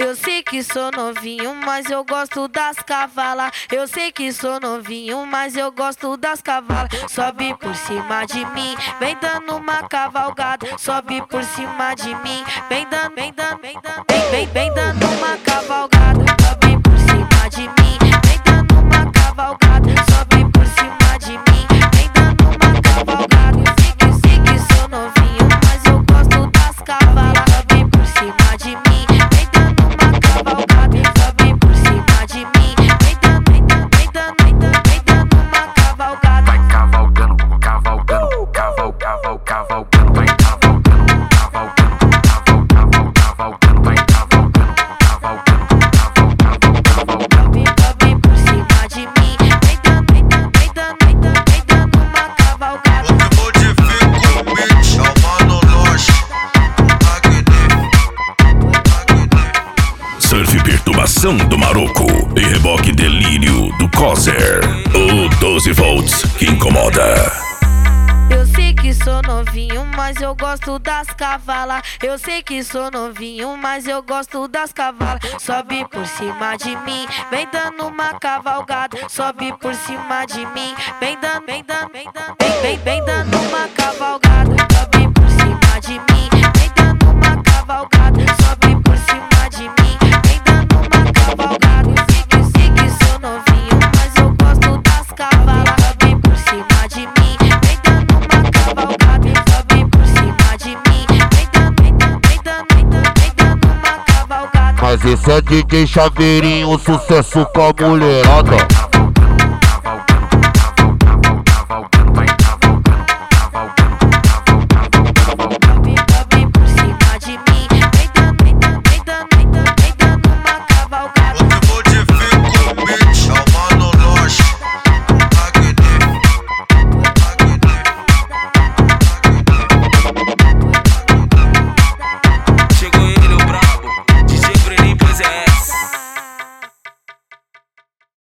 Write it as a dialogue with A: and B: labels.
A: Eu sei que sou novinho, mas eu gosto das cavalas. Eu sei que sou novinho, mas eu gosto das cavalas. Sobe por cima de mim, vem dando uma cavalgada. Sobe por cima de mim, vem dando, vem dando uma cavalgada. Sobe por cima de mim, vem dando uma cavalgada. Sobe por cima de mim, vem dando uma cavalgada. Eu sei que sou novinho, mas eu gosto das cavalas. Sobe por cima de mim, vem dando uma cavalgada. Sobe por cima de mim, vem dando uma cavalgada.
B: Vai cavalgando, cavalgando, cavalgando, vai cavalgando, cavalgando, cavalgando, vai cavalgando,
A: Sobe por cima de mim, vem dando uma cavalgada.
C: Modifica o beat, chamando nós.
D: Surf perturbação do Maroco e reboque delírio do Cozer. O 12 volts que incomoda.
A: Eu sei que sou novinho, mas eu gosto das cavalas. Eu sei que sou novinho, mas eu gosto das cavalas. Sobe por cima de mim, vem dando uma cavalgada. Sobe por cima de mim, vem dando uma cavalgada. Sobe por cima de mim, vem dando uma cavalgada. Sobe por cima de mim, vem dando uma cavalgada. Eu sei que sou novinho, mas eu gosto das cavalas. Sobe por cima de mim, vem dando uma cavalgada. Sobe por cima de mim, vem dando uma cavalgada.
E: Mas esse é DJ Chaveirinho, sucesso com a mulherada.